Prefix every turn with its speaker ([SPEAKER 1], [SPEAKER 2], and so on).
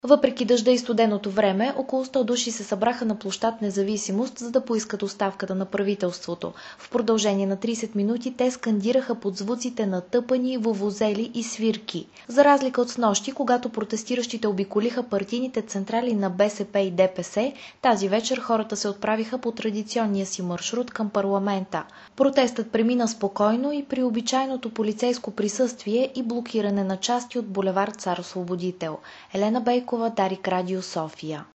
[SPEAKER 1] Въпреки дъжда и студеното време, около 100 души се събраха на площад Независимост, за да поискат оставката на правителството. В продължение на 30 минути те скандираха под звуците на тъпани, вувузели и свирки. За разлика от снощи, когато протестиращите обиколиха партийните централи на БСП и ДПС, тази вечер хората се отправиха по традиционния си маршрут към парламента. Протестът премина спокойно и при обичайното полицейско присъствие и блокиране на части от булевард Цар Освободител. Елена Бейкова, Дарик Радио, София.